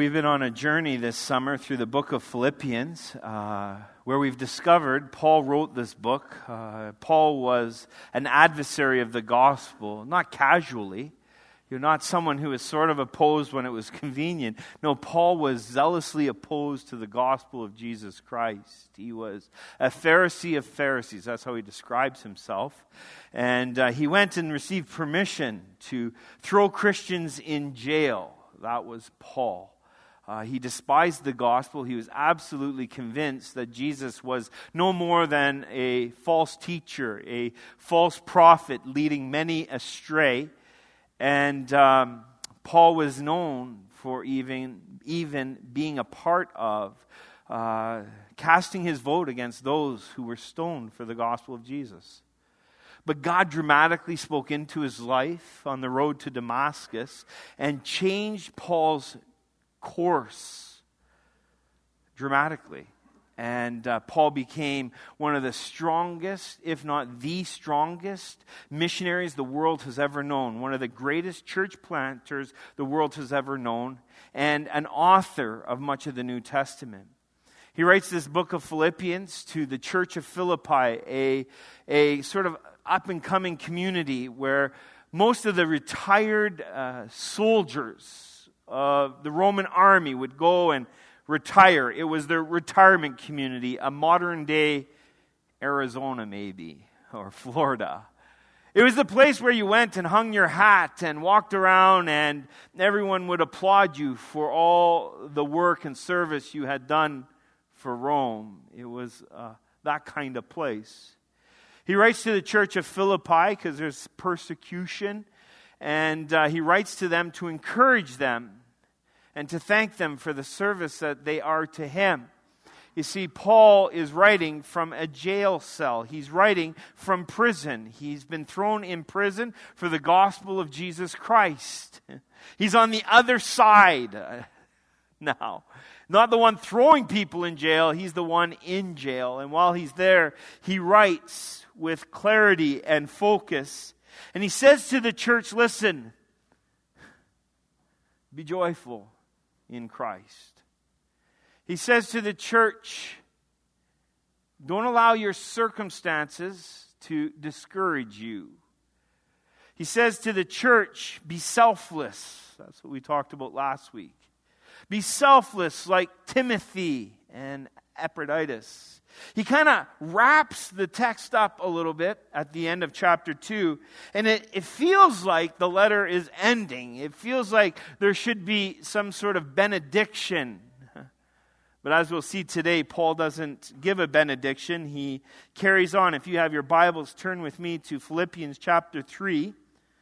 We've been on a journey this summer through the book of Philippians, where we've discovered Paul wrote this book. Paul was an adversary of the gospel, not casually. You're not someone who was sort of opposed when it was convenient. No, Paul was zealously opposed to the gospel of Jesus Christ. He was a Pharisee of Pharisees. That's how he describes himself. And he went and received permission to throw Christians in jail. That was Paul. He despised the gospel. He was absolutely convinced that Jesus was no more than a false teacher, a false prophet leading many astray. And Paul was known for even being a part of casting his vote against those who were stoned for the gospel of Jesus. But God dramatically spoke into his life on the road to Damascus and changed Paul's course dramatically. And Paul became one of the strongest, if not the strongest, missionaries the world has ever known. One of the greatest church planters the world has ever known. And an author of much of the New Testament. He writes this book of Philippians to the church of Philippi, a sort of up-and-coming community where most of the retired soldiers of the Roman army would go and retire. It was their retirement community, a modern-day Arizona maybe, or Florida. It was the place where you went and hung your hat and walked around and everyone would applaud you for all the work and service you had done for Rome. It was that kind of place. He writes to the church of Philippi because there's persecution, and he writes to them to encourage them and to thank them for the service that they are to him. You see, Paul is writing from a jail cell. He's writing from prison. He's been thrown in prison for the gospel of Jesus Christ. He's on the other side now. Not the one throwing people in jail, he's the one in jail. And while he's there, he writes with clarity and focus. And he says to the church, listen, be joyful in Christ. He says to the church, don't allow your circumstances to discourage you. He says to the church, be selfless. That's what we talked about last week. Be selfless like Timothy and Epaphroditus. He kind of wraps the text up a little bit at the end of chapter 2. And it feels like the letter is ending. It feels like there should be some sort of benediction. But as we'll see today, Paul doesn't give a benediction. He carries on. If you have your Bibles, turn with me to Philippians chapter 3.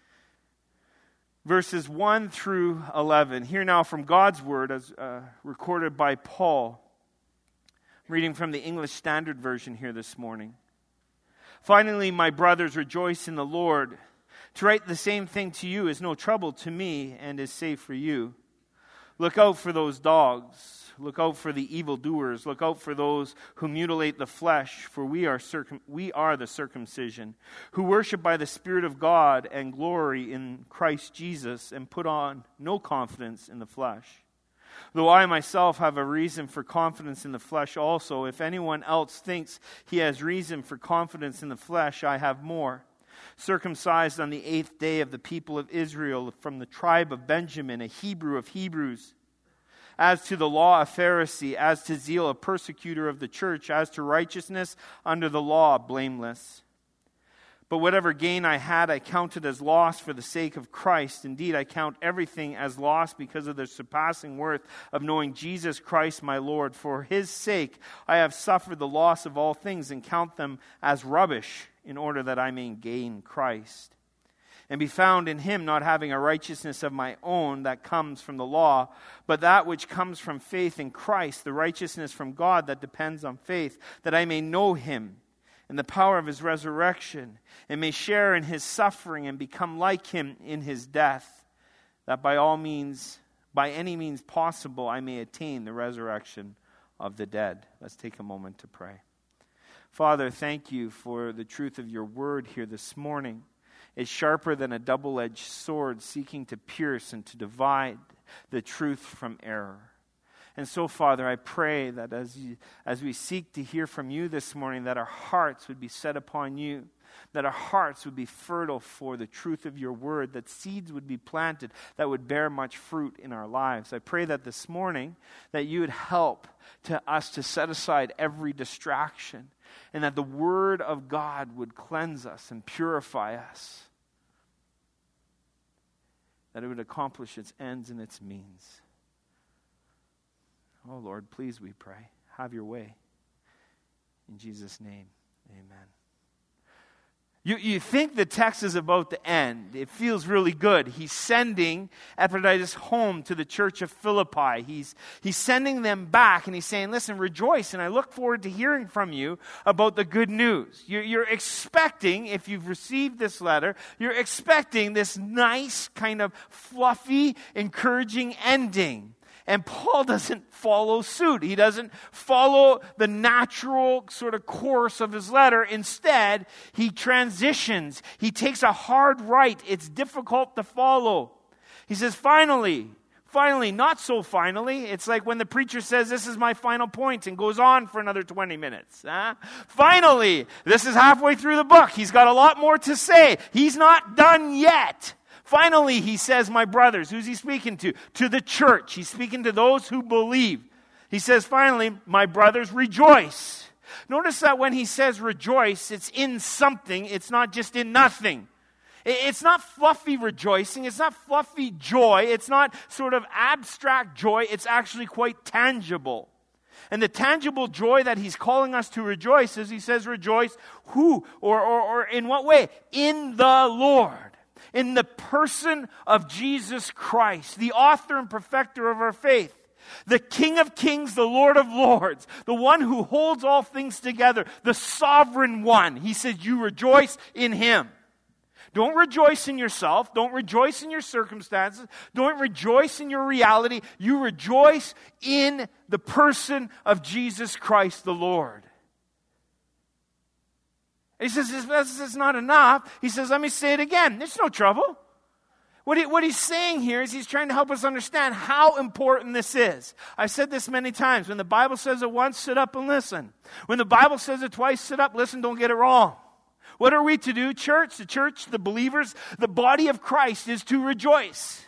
Verses 1 through 11. Hear now from God's word as recorded by Paul. I'm reading from the English Standard Version here this morning. Finally, my brothers, rejoice in the Lord. To write the same thing to you is no trouble to me and is safe for you. Look out for those dogs. Look out for the evildoers. Look out for those who mutilate the flesh, for we are the circumcision, who worship by the Spirit of God and glory in Christ Jesus, and put on no confidence in the flesh. Though I myself have a reason for confidence in the flesh also, if anyone else thinks he has reason for confidence in the flesh, I have more. Circumcised on the 8th day of the people of Israel, from the tribe of Benjamin, a Hebrew of Hebrews. As to the law, a Pharisee. As to zeal, a persecutor of the church. As to righteousness, under the law, blameless. But whatever gain I had, I counted as loss for the sake of Christ. Indeed, I count everything as loss because of the surpassing worth of knowing Jesus Christ my Lord. For his sake I have suffered the loss of all things and count them as rubbish, in order that I may gain Christ and be found in him, not having a righteousness of my own that comes from the law, but that which comes from faith in Christ, the righteousness from God that depends on faith, that I may know him and the power of his resurrection, and may share in his suffering and become like him in his death, that by any means possible, I may attain the resurrection of the dead. Let's take a moment to pray. Father, thank you for the truth of your word here this morning. It's sharper than a double-edged sword, seeking to pierce and to divide the truth from error. And so, Father, I pray that as we seek to hear from you this morning, that our hearts would be set upon you, that our hearts would be fertile for the truth of your word, that seeds would be planted that would bear much fruit in our lives. I pray that this morning that you would help to us to set aside every distraction, and that the word of God would cleanse us and purify us, that it would accomplish its ends and its means. Oh Lord, please, we pray, have your way. In Jesus' name, amen. You think the text is about to end. It feels really good. He's sending Epaphroditus home to the church of Philippi. He's sending them back, and he's saying, listen, rejoice, and I look forward to hearing from you about the good news. You're expecting, if you've received this letter, you're expecting this nice, kind of fluffy, encouraging ending. And Paul doesn't follow suit. He doesn't follow the natural sort of course of his letter. Instead, he transitions. He takes a hard right. It's difficult to follow. He says, finally, not so finally. It's like when the preacher says, this is my final point, and goes on for another 20 minutes. Finally, this is halfway through the book. He's got a lot more to say. He's not done yet. Finally, he says, my brothers. Who's he speaking to? To the church. He's speaking to those who believe. He says, finally, my brothers, rejoice. Notice that when he says rejoice, it's in something. It's not just in nothing. It's not fluffy rejoicing. It's not fluffy joy. It's not sort of abstract joy. It's actually quite tangible. And the tangible joy that he's calling us to rejoice is, he says, rejoice who? Or in what way? In the Lord. In the person of Jesus Christ, the author and perfecter of our faith, the King of kings, the Lord of lords, the one who holds all things together, the sovereign one. He says, you rejoice in him. Don't rejoice in yourself. Don't rejoice in your circumstances. Don't rejoice in your reality. You rejoice in the person of Jesus Christ, the Lord. He says, this is not enough. He says, let me say it again. There's no trouble. What he's saying here is he's trying to help us understand how important this is. I've said this many times. When the Bible says it once, sit up and listen. When the Bible says it twice, sit up, listen, don't get it wrong. What are we to do, church? The church, the believers, the body of Christ is to rejoice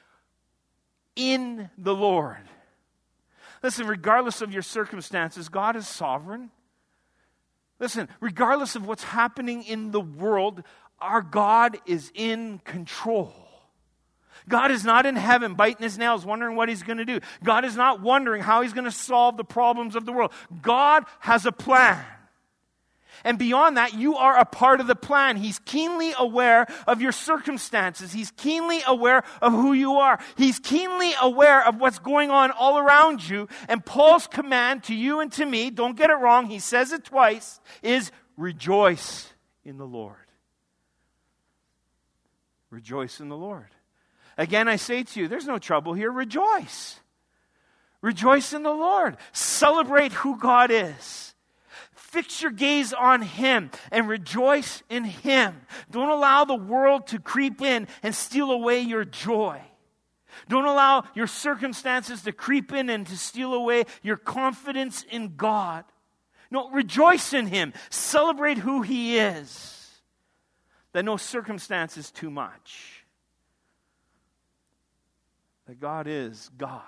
in the Lord. Listen, regardless of your circumstances, God is sovereign. Listen, regardless of what's happening in the world, our God is in control. God is not in heaven biting his nails wondering what he's going to do. God is not wondering how he's going to solve the problems of the world. God has a plan. And beyond that, you are a part of the plan. He's keenly aware of your circumstances. He's keenly aware of who you are. He's keenly aware of what's going on all around you. And Paul's command to you and to me, don't get it wrong, he says it twice, is rejoice in the Lord. Rejoice in the Lord. Again, I say to you, there's no trouble here. Rejoice. Rejoice in the Lord. Celebrate who God is. Fix your gaze on him and rejoice in him. Don't allow the world to creep in and steal away your joy. Don't allow your circumstances to creep in and to steal away your confidence in God. No, rejoice in him. Celebrate who he is. That no circumstance is too much. That God is God.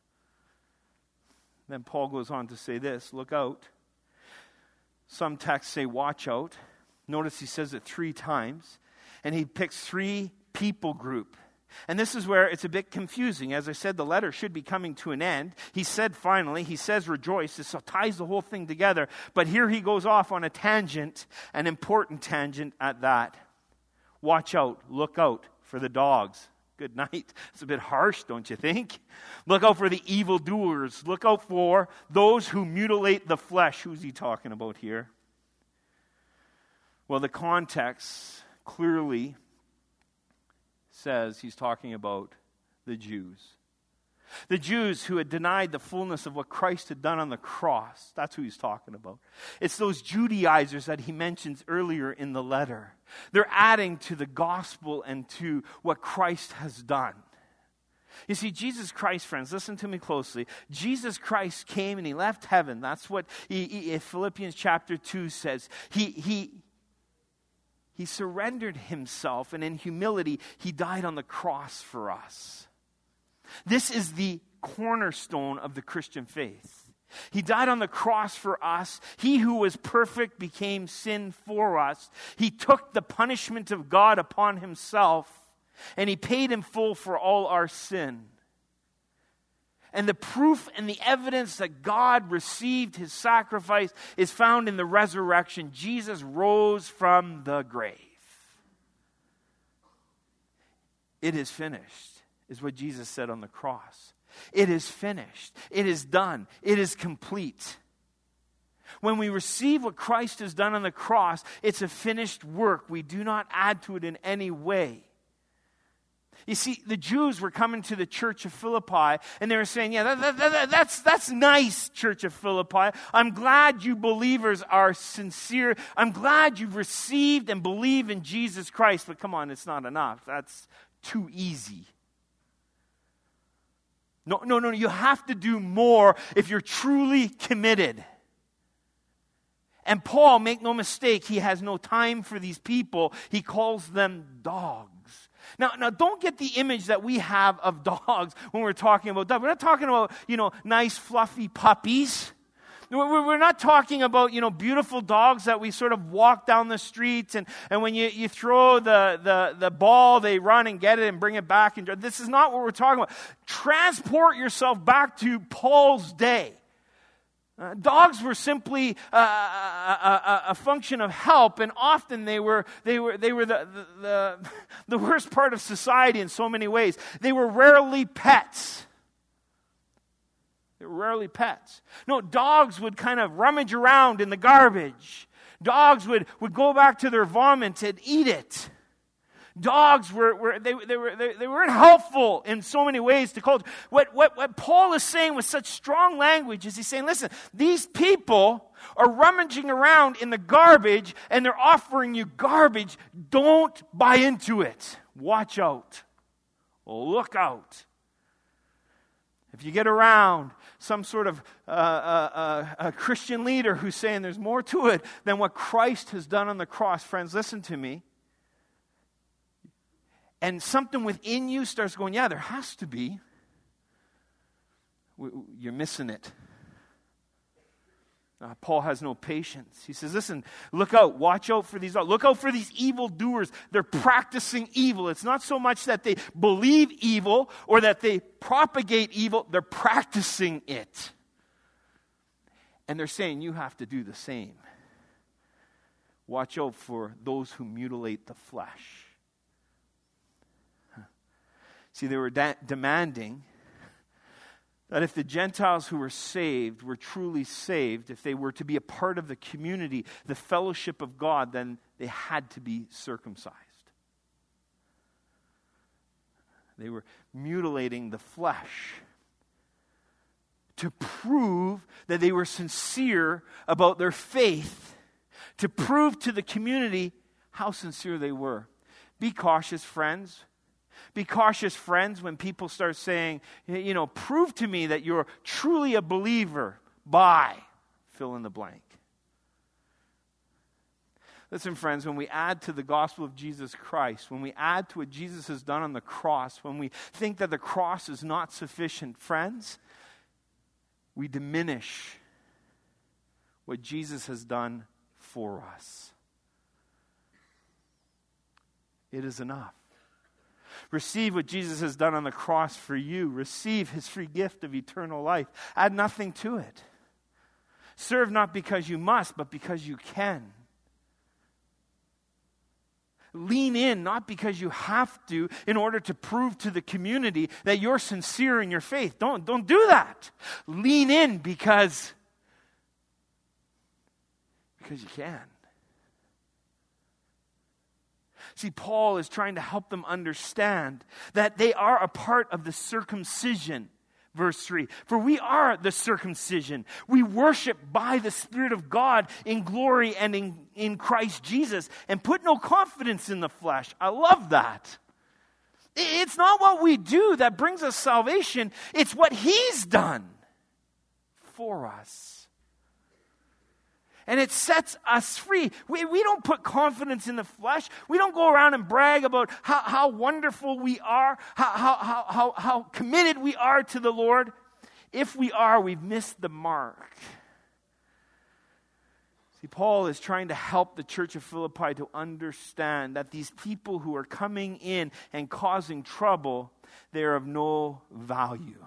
Then Paul goes on to say this, look out. Some texts say watch out. Notice he says it 3 times. And he picks 3 people group. And this is where it's a bit confusing. As I said, the letter should be coming to an end. He said finally, he says rejoice. This ties the whole thing together. But here he goes off on a tangent, an important tangent at that. Watch out, look out for the dogs. Good night. It's a bit harsh, don't you think? Look out for the evildoers. Look out for those who mutilate the flesh. Who's he talking about here? Well, the context clearly says he's talking about the Jews. The Jews who had denied the fullness of what Christ had done on the cross. That's who he's talking about. It's those Judaizers that he mentions earlier in the letter. They're adding to the gospel and to what Christ has done. You see, Jesus Christ, friends, listen to me closely. Jesus Christ came and he left heaven. That's what Philippians chapter 2 says. He surrendered himself, and in humility, he died on the cross for us. This is the cornerstone of the Christian faith. He died on the cross for us. He who was perfect became sin for us. He took the punishment of God upon himself, and he paid in full for all our sin. And the proof and the evidence that God received his sacrifice is found in the resurrection. Jesus rose from the grave. It is finished, is what Jesus said on the cross. It is finished. It is done. It is complete. When we receive what Christ has done on the cross, it's a finished work. We do not add to it in any way. You see, the Jews were coming to the church of Philippi, and they were saying, that's nice, church of Philippi. I'm glad you believers are sincere. I'm glad you've received and believe in Jesus Christ. But come on, it's not enough. That's too easy. No, you have to do more if you're truly committed. And Paul, make no mistake, he has no time for these people. He calls them dogs. Now, don't get the image that we have of dogs when we're talking about dogs. We're not talking about, nice fluffy puppies. We're not talking about, beautiful dogs that we sort of walk down the streets and when you throw the ball, they run and get it and bring it back. And this is not what we're talking about. Transport yourself back to Paul's day. Dogs were simply a function of help, and often they were the worst part of society in so many ways. They were rarely pets. They were rarely pets. No, dogs would kind of rummage around in the garbage. Dogs would go back to their vomit and eat it. Dogs weren't helpful in so many ways to culture. What Paul is saying with such strong language is he's saying, listen, these people are rummaging around in the garbage and they're offering you garbage. Don't buy into it. Watch out. Look out. If you get around some sort of a Christian leader who's saying there's more to it than what Christ has done on the cross, friends, listen to me. And something within you starts going, yeah, there has to be. You're missing it. Paul has no patience. He says, listen, look out, watch out for these. Look out for these evildoers. They're practicing evil. It's not so much that they believe evil or that they propagate evil. They're practicing it. And they're saying, you have to do the same. Watch out for those who mutilate the flesh. See, they were demanding that if the Gentiles who were saved were truly saved, if they were to be a part of the community, the fellowship of God, then they had to be circumcised. They were mutilating the flesh to prove that they were sincere about their faith, to prove to the community how sincere they were. Be cautious, friends. Be cautious, friends, when people start saying, prove to me that you're truly a believer by fill in the blank. Listen, friends, when we add to the gospel of Jesus Christ, when we add to what Jesus has done on the cross, when we think that the cross is not sufficient, friends, we diminish what Jesus has done for us. It is enough. Receive what Jesus has done on the cross for you. Receive his free gift of eternal life. Add nothing to it. Serve not because you must, but because you can. Lean in, not because you have to, in order to prove to the community that you're sincere in your faith. Don't do that. Lean in because you can. See, Paul is trying to help them understand that they are a part of the circumcision. Verse 3, for we are the circumcision. We worship by the Spirit of God in glory and in Christ Jesus and put no confidence in the flesh. I love that. It's not what we do that brings us salvation. It's what He's done for us. And it sets us free. We don't put confidence in the flesh. We don't go around and brag about how wonderful we are, how committed we are to the Lord. If we are, we've missed the mark. See, Paul is trying to help the church of Philippi to understand that these people who are coming in and causing trouble, they are of no value.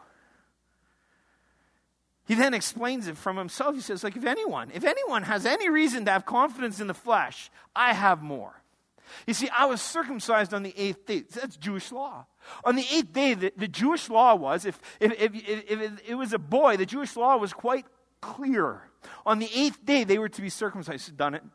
He then explains it from himself. He says, like, if anyone has any reason to have confidence in the flesh, I have more. You see, I was circumcised on the 8th day. That's Jewish law. On the 8th day, the Jewish law was, if it was a boy, the Jewish law was quite clear. On the 8th day, they were to be circumcised. He's done it.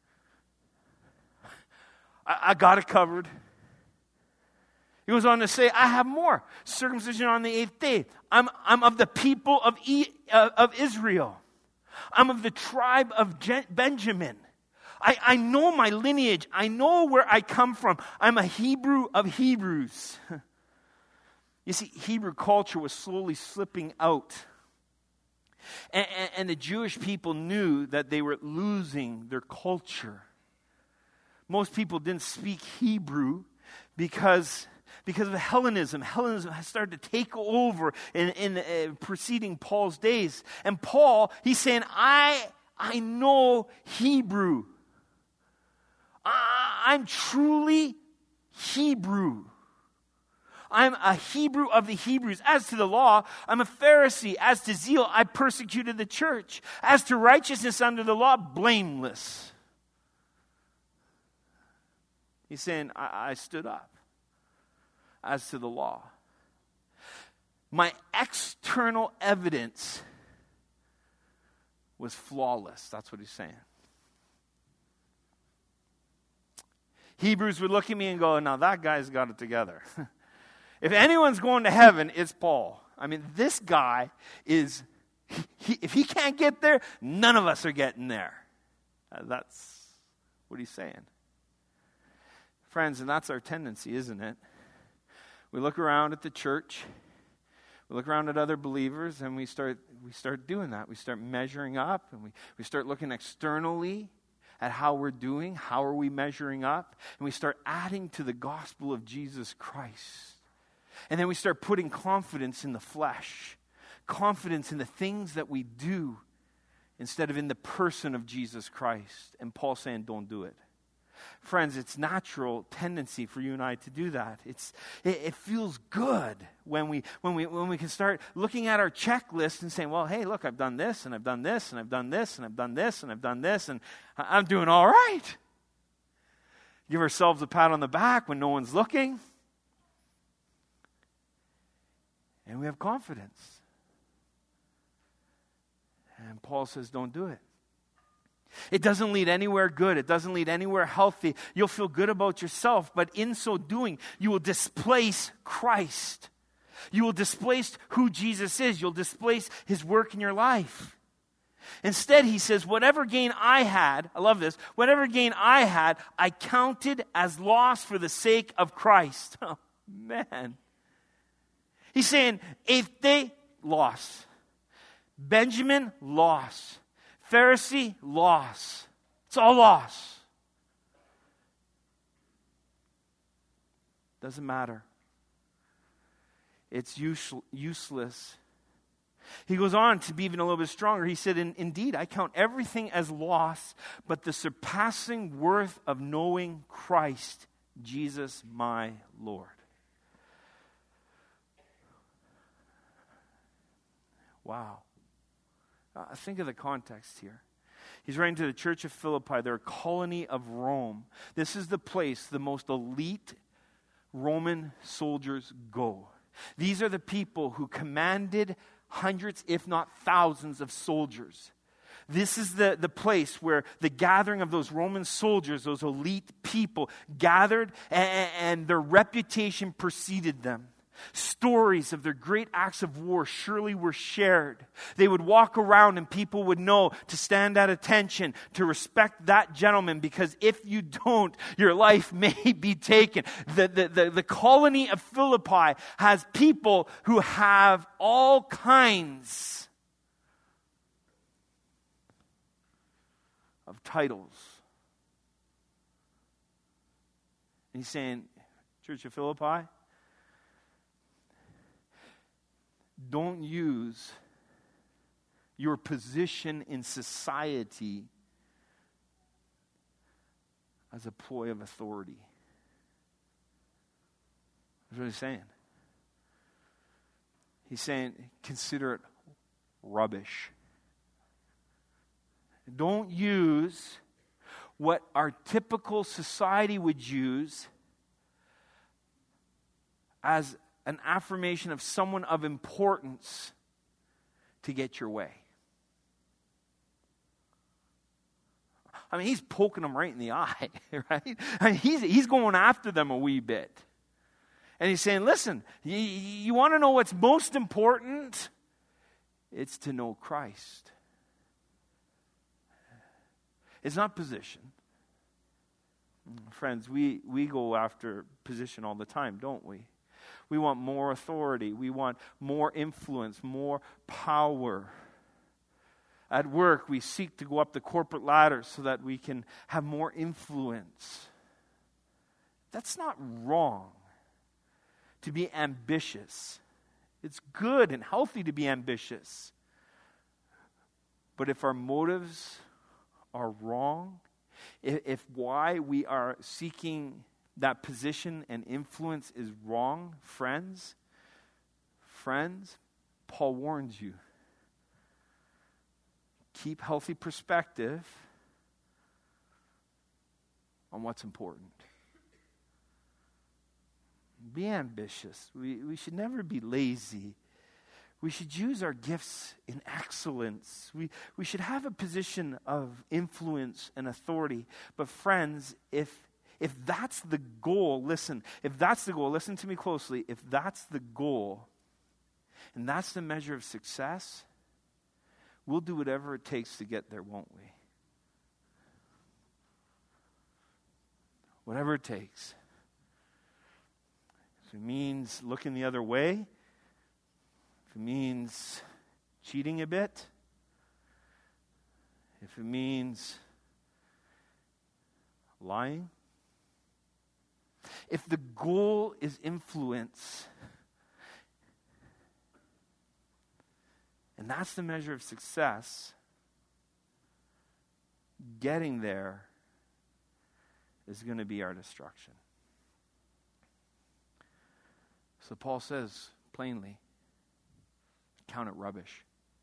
I got it covered. He goes on to say, I have more. Circumcision on the 8th day. I'm of the people of Israel. I'm of the tribe of Benjamin. I know my lineage. I know where I come from. I'm a Hebrew of Hebrews. You see, Hebrew culture was slowly slipping out. And the Jewish people knew that they were losing their culture. Most people didn't speak Hebrew because of Hellenism. Hellenism has started to take over in preceding Paul's days. And Paul, he's saying, I know Hebrew. I'm truly Hebrew. I'm a Hebrew of the Hebrews. As to the law, I'm a Pharisee. As to zeal, I persecuted the church. As to righteousness under the law, blameless. He's saying, I stood up. As to the law, my external evidence was flawless. That's what he's saying. Hebrews would look at me and go, now that guy's got it together. If anyone's going to heaven, it's Paul. I mean, this guy is, if he can't get there, none of us are getting there. That's what he's saying. Friends, and that's our tendency, isn't it? We look around at the church, we look around at other believers, and we start doing that. We start measuring up, and we start looking externally at how we're doing, how are we measuring up, and we start adding to the gospel of Jesus Christ. And then we start putting confidence in the flesh, confidence in the things that we do, instead of in the person of Jesus Christ. And Paul's saying, don't do it. Friends, it's natural tendency for you and I to do that. It feels good when we can start looking at our checklist and saying, well, hey, look, I've done this, and I've done this, and I've done this, and I've done this, and I've done this, and I'm doing all right. Give ourselves a pat on the back when no one's looking. And we have confidence. And Paul says, don't do it. It doesn't lead anywhere good. It doesn't lead anywhere healthy. You'll feel good about yourself, but in so doing, you will displace Christ. You will displace who Jesus is. You'll displace His work in your life. Instead, he says, whatever gain I had, I love this, whatever gain I had, I counted as loss for the sake of Christ. Oh, man. He's saying, 8th day, loss. Benjamin, loss. Pharisee, loss. It's all loss. Doesn't matter. It's useless. He goes on to be even a little bit stronger. He said, indeed, I count everything as loss, but the surpassing worth of knowing Christ, Jesus my Lord. Wow. Think of the context here. He's writing to the church of Philippi. They're a colony of Rome. This is the place the most elite Roman soldiers go. These are the people who commanded hundreds, if not thousands, of soldiers. This is the place where the gathering of those Roman soldiers, those elite people, gathered, and their reputation preceded them. Stories of their great acts of war surely were shared. They would walk around and people would know to stand at attention, to respect that gentleman, because if you don't, your life may be taken. The colony of Philippi has people who have all kinds of titles. And he's saying, Church of Philippi, don't use your position in society as a ploy of authority. That's what he's saying. He's saying, consider it rubbish. Don't use what our typical society would use as an affirmation of someone of importance to get your way. I mean, he's poking them right in the eye, right? I mean, he's going after them a wee bit. And he's saying, listen, you want to know what's most important? It's to know Christ. It's not position. Friends, we go after position all the time, don't we? We want more authority. We want more influence, more power. At work, we seek to go up the corporate ladder so that we can have more influence. That's not wrong to be ambitious. It's good and healthy to be ambitious. But if our motives are wrong, if why we are seeking that position and influence is wrong, friends, Paul warns you. Keep healthy perspective on what's important. Be ambitious. We should never be lazy. We should use our gifts in excellence. We should have a position of influence and authority. But friends, if that's the goal, listen to me closely. If that's the goal, and that's the measure of success, we'll do whatever it takes to get there, won't we? Whatever it takes. If it means looking the other way, if it means cheating a bit, if it means lying, if the goal is influence, and that's the measure of success, getting there is going to be our destruction. So Paul says plainly, count it rubbish.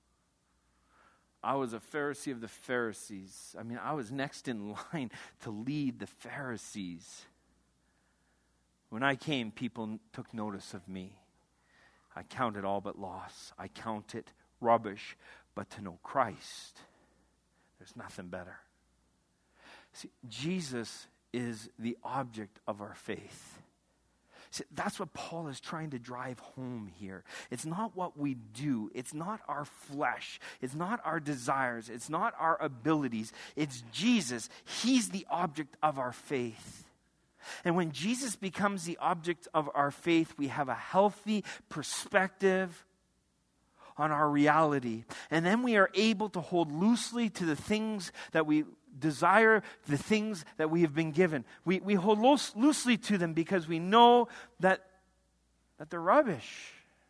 I was a Pharisee of the Pharisees. I mean, I was next in line to lead the Pharisees. When I came, people took notice of me. I count it all but loss. I count it rubbish, but to know Christ, there's nothing better. See, Jesus is the object of our faith. See, that's what Paul is trying to drive home here. It's not what we do. It's not our flesh. It's not our desires. It's not our abilities. It's Jesus. He's the object of our faith. And when Jesus becomes the object of our faith, we have a healthy perspective on our reality. And then we are able to hold loosely to the things that we desire, the things that we have been given. We hold loosely to them because we know that they're rubbish.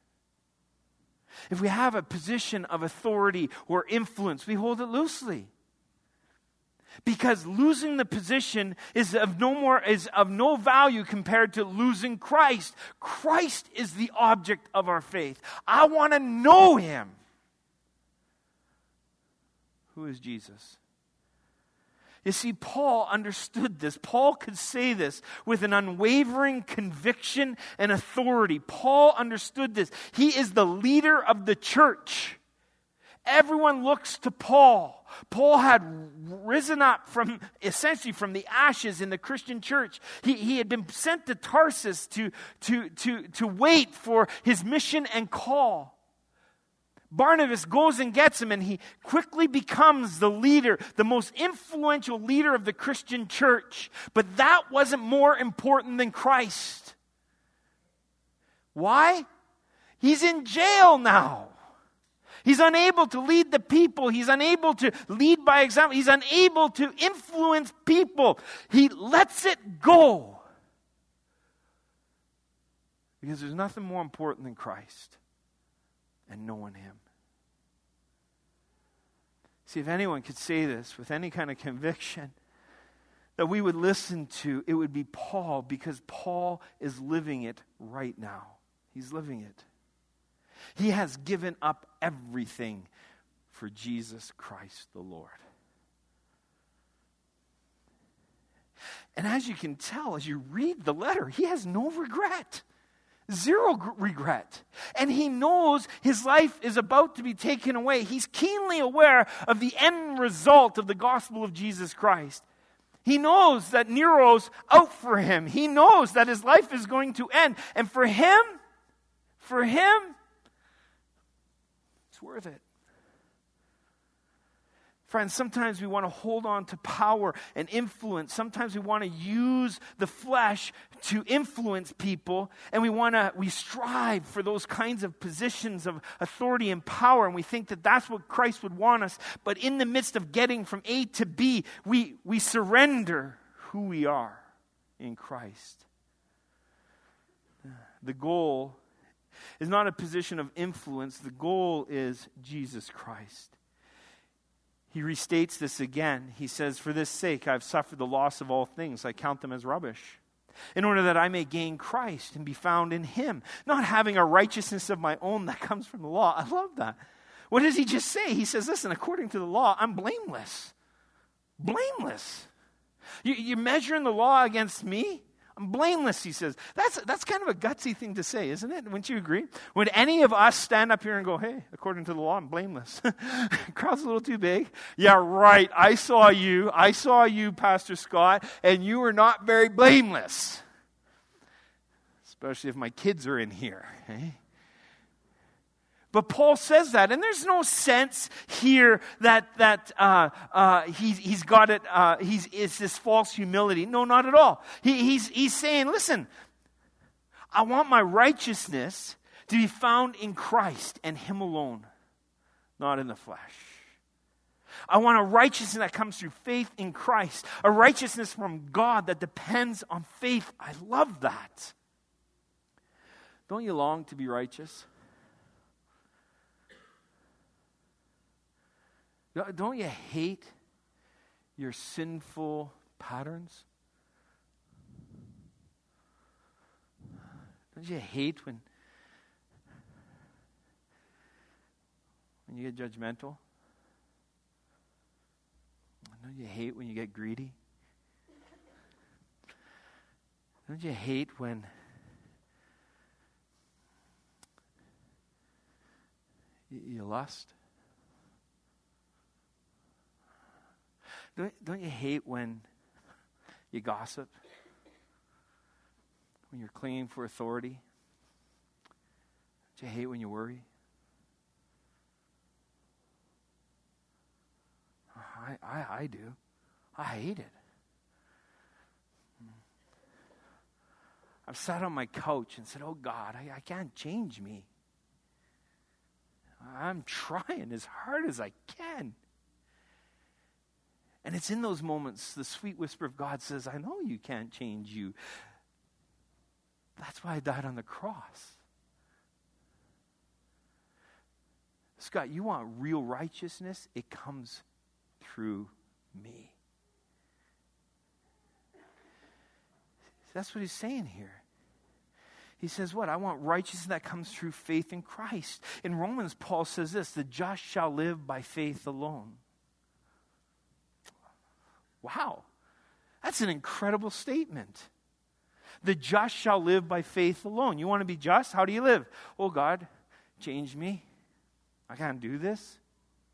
If we have a position of authority or influence, we hold it loosely. Because losing the position is of no value compared to losing Christ. Christ is the object of our faith. I want to know Him. Who is Jesus? You see, Paul understood this. Paul could say this with an unwavering conviction and authority. Paul understood this. He is the leader of the church. everyone looks to Paul. Paul had risen up essentially from the ashes in the Christian church. He had been sent to Tarsus to wait for his mission and call. Barnabas goes and gets him, and he quickly becomes the leader, the most influential leader of the Christian church. But that wasn't more important than Christ. Why? He's in jail now. He's unable to lead the people. He's unable to lead by example. He's unable to influence people. He lets it go. Because there's nothing more important than Christ and knowing Him. See, if anyone could say this with any kind of conviction that we would listen to, it would be Paul, because Paul is living it right now. He's living it. He has given up everything for Jesus Christ the Lord. And as you can tell, as you read the letter, he has no regret. Zero regret. And he knows his life is about to be taken away. He's keenly aware of the end result of the gospel of Jesus Christ. He knows that Nero's out for him. He knows that his life is going to end. And for him, it's worth it. Friends, sometimes we want to hold on to power and influence. Sometimes we want to use the flesh to influence people, and we strive for those kinds of positions of authority and power, and we think that that's what Christ would want us. But in the midst of getting from A to B, we surrender who we are in Christ. The goal is not a position of influence. The goal is Jesus Christ. He restates this again. He says, "For this sake I have suffered the loss of all things. I count them as rubbish, in order that I may gain Christ and be found in Him, not having a righteousness of my own that comes from the law." I love that. What does he just say? He says, listen, according to the law, I'm blameless. Blameless. You're measuring the law against me? I'm blameless, he says. That's kind of a gutsy thing to say, isn't it? Wouldn't you agree? Would any of us stand up here and go, hey, according to the law, I'm blameless? Crowd's a little too big. Yeah, right. I saw you, Pastor Scott, and you were not very blameless. Especially if my kids are in here. Eh? But Paul says that, and there's no sense here that he's got it. It's this false humility. No, not at all. He's saying, listen, I want my righteousness to be found in Christ and Him alone, not in the flesh. I want a righteousness that comes through faith in Christ, a righteousness from God that depends on faith. I love that. Don't you long to be righteous? Don't you hate your sinful patterns? Don't you hate when you get judgmental? Don't you hate when you get greedy? Don't you hate when you lust? Don't you hate when you gossip? When you're clinging for authority? Don't you hate when you worry? I do. I hate it. I've sat on my couch and said, oh God, I can't change me. I'm trying as hard as I can. And it's in those moments the sweet whisper of God says, I know you can't change you. That's why I died on the cross. Scott, you want real righteousness? It comes through me. That's what he's saying here. He says what? I want righteousness that comes through faith in Christ. In Romans, Paul says this, the just shall live by faith alone. Wow, that's an incredible statement. The just shall live by faith alone. You want to be just? How do you live? Oh God, change me. I can't do this.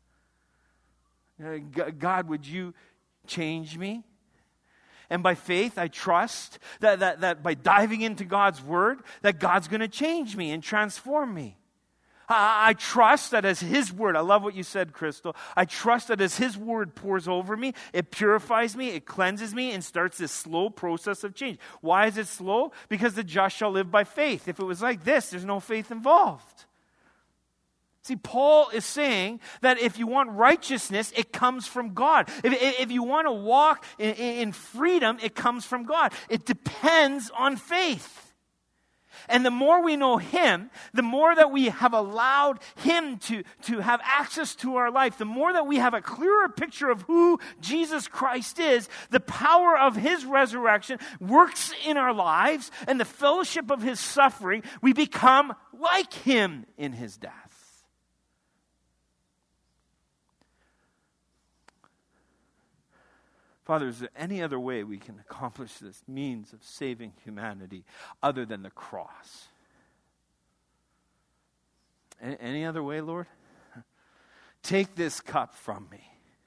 God, would you change me? And by faith, I trust that by diving into God's word, that God's going to change me and transform me. I trust that as His word, I love what you said, Crystal. I trust that as His word pours over me, it purifies me, it cleanses me, and starts this slow process of change. Why is it slow? Because the just shall live by faith. If it was like this, there's no faith involved. See, Paul is saying that if you want righteousness, it comes from God. If you want to walk in freedom, it comes from God. It depends on faith. And the more we know Him, the more that we have allowed Him to have access to our life, the more that we have a clearer picture of who Jesus Christ is, the power of His resurrection works in our lives, and the fellowship of His suffering, we become like Him in His death. Father, is there any other way we can accomplish this means of saving humanity other than the cross? Any other way, Lord? Take this cup from me.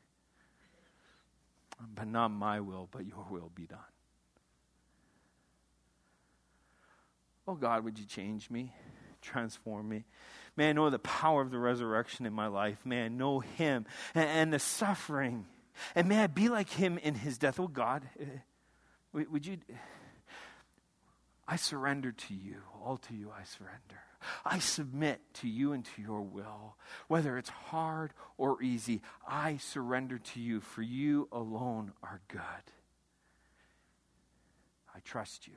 But not my will, but your will be done. Oh God, would you change me? Transform me? May I know the power of the resurrection in my life. May I know Him and the suffering. And may I be like Him in His death. Oh God, would you, I surrender to you. All to you I surrender. I submit to you and to your will. Whether it's hard or easy, I surrender to you, for you alone are good. I trust you.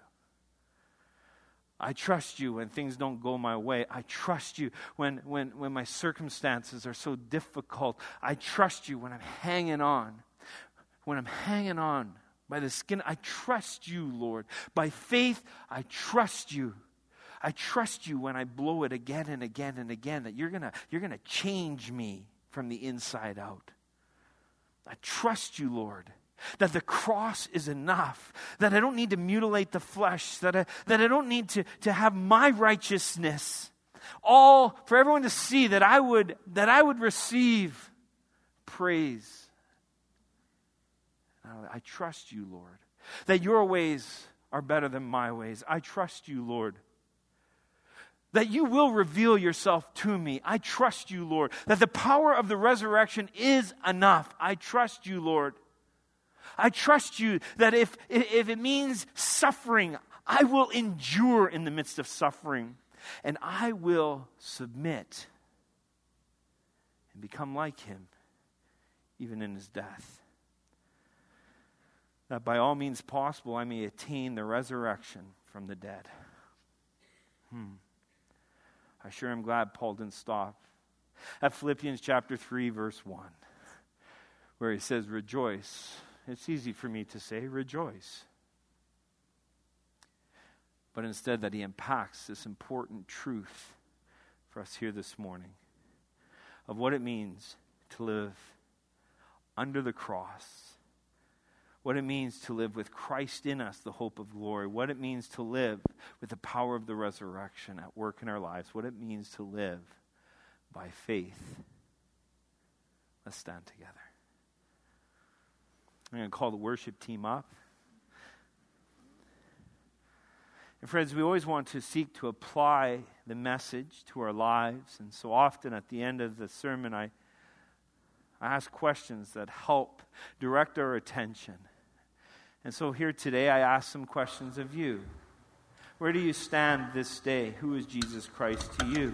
I trust you when things don't go my way. I trust you when my circumstances are so difficult. I trust you when I'm hanging on. When I'm hanging on by the skin, I trust you, Lord. By faith, I trust you. I trust you when I blow it again and again and again, that you're gonna change me from the inside out. I trust you, Lord, that the cross is enough, that I don't need to mutilate the flesh, that I don't need to have my righteousness, all for everyone to see, that I would receive praise. I trust you, Lord, that your ways are better than my ways. I trust you, Lord, that you will reveal yourself to me. I trust you, Lord, that the power of the resurrection is enough. I trust you, Lord. I trust you that if it means suffering, I will endure in the midst of suffering. And I will submit and become like Him, even in His death. That by all means possible, I may attain the resurrection from the dead. I sure am glad Paul didn't stop at Philippians chapter 3, verse 1, where he says, rejoice. It's easy for me to say, rejoice. But instead that he impacts this important truth for us here this morning of what it means to live under the cross, what it means to live with Christ in us, the hope of glory, what it means to live with the power of the resurrection at work in our lives, what it means to live by faith. Let's stand together. I'm going to call the worship team up. And friends, we always want to seek to apply the message to our lives. And so often at the end of the sermon, I ask questions that help direct our attention. And so here today, I ask some questions of you. Where do you stand this day? Who is Jesus Christ to you?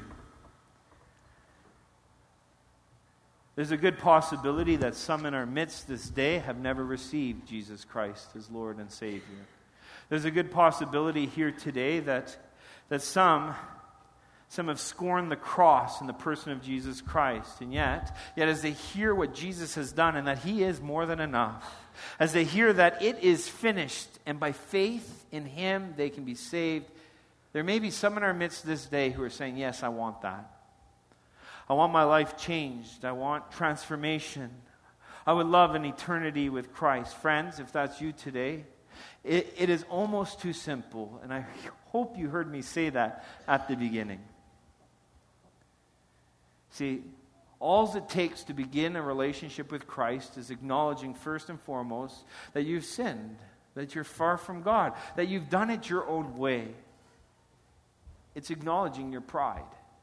There's a good possibility that some in our midst this day have never received Jesus Christ as Lord and Savior. There's a good possibility here today that some have scorned the cross in the person of Jesus Christ. And yet as they hear what Jesus has done and that He is more than enough, as they hear that it is finished and by faith in Him they can be saved, there may be some in our midst this day who are saying, yes, I want that. I want my life changed. I want transformation. I would love an eternity with Christ. Friends, if that's you today, it is almost too simple. And I hope you heard me say that at the beginning. See, All it takes to begin a relationship with Christ is acknowledging first and foremost that you've sinned, that you're far from God, that you've done it your own way. It's acknowledging your pride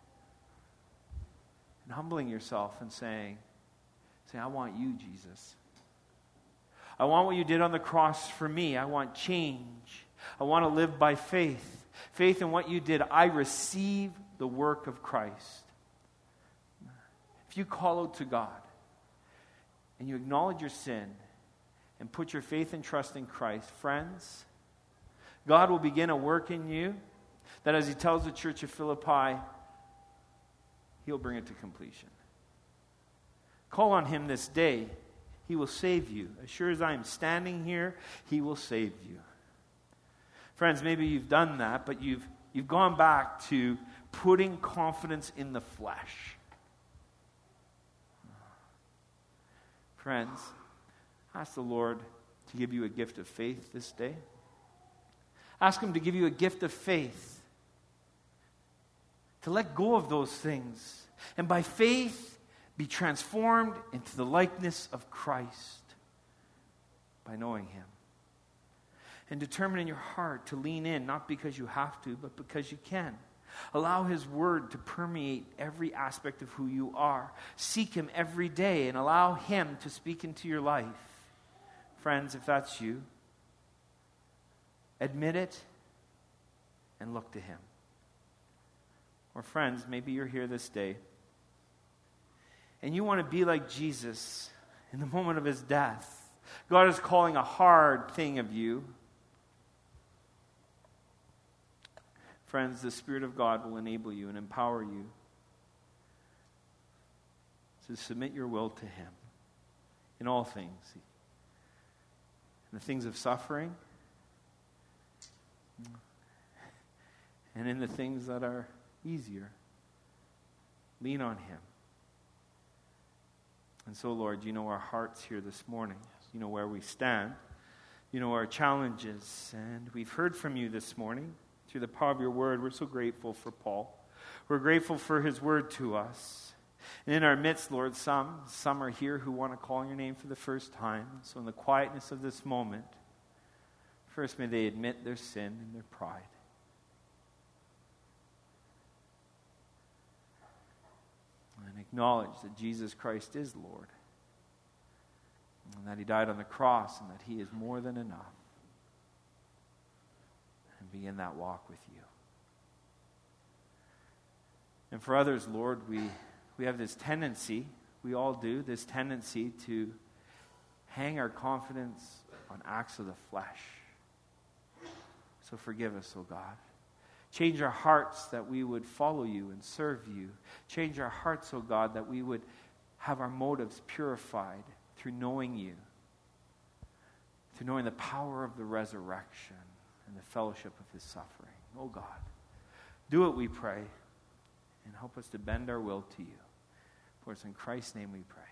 and humbling yourself and saying, I want you, Jesus. I want what you did on the cross for me. I want change. I want to live by faith. Faith in what you did. I receive the work of Christ. If you call out to God and you acknowledge your sin and put your faith and trust in Christ, friends, God will begin a work in you that, as he tells the church of Philippi, he'll bring it to completion. Call on him this day. He will save you. As sure as I am standing here, he will save you. Friends, maybe you've done that, but you've gone back to putting confidence in the flesh. Friends, ask the Lord to give you a gift of faith this day. Ask him to give you a gift of faith, to let go of those things, and by faith be transformed into the likeness of Christ by knowing him. And determine in your heart to lean in, not because you have to, but because you can. Allow his word to permeate every aspect of who you are. Seek him every day and allow him to speak into your life. Friends, if that's you, admit it and look to him. Or friends, maybe you're here this day and you want to be like Jesus in the moment of his death. God is calling a hard thing of you. Friends, the Spirit of God will enable you and empower you to submit your will to him in all things. In the things of suffering and in the things that are easier. Lean on him. And so, Lord, you know our hearts here this morning. You know where we stand. You know our challenges. And we've heard from you this morning through the power of your word. We're so grateful for Paul. We're grateful for his word to us. And in our midst, Lord, some are here who want to call on your name for the first time. So in the quietness of this moment, first may they admit their sin and their pride. And acknowledge that Jesus Christ is Lord. And that he died on the cross and that he is more than enough. And begin that walk with you. And for others, Lord, we have this tendency, we all do, this tendency to hang our confidence on acts of the flesh. So forgive us, O God. Change our hearts that we would follow you and serve you. Change our hearts, O God, that we would have our motives purified through knowing you, through knowing the power of the resurrection and the fellowship of his suffering. Oh God, do it, we pray, and help us to bend our will to you. For it's in Christ's name we pray.